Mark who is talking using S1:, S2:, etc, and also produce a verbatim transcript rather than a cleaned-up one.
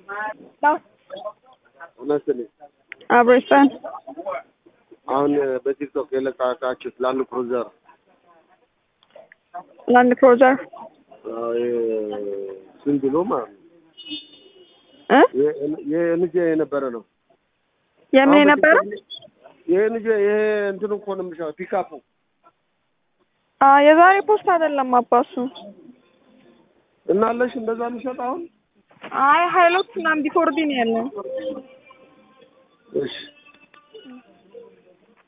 S1: እነስልኝ
S2: አብረስታን
S1: አሁን በቲክቶክ የለቃቃችሁት ላንድ ክሩዘር
S2: ላንድ ክሩዘር
S1: አይ ስንት ነው ማለት
S2: እ
S1: የንጄ የነበረ ነው
S2: የምን የነበረ
S1: የንጄ ይሄ እንትን እኮ ነው የምሻው ፒካፑ
S2: አ የዛሬ ፖስት አይደለም አባሱ
S1: እና አለሽ እንደዛ ልሽጥ አሁን
S2: አይ ሃይሎክስ ምናምን ቢፎርዲ ነው ያለው
S1: እሺ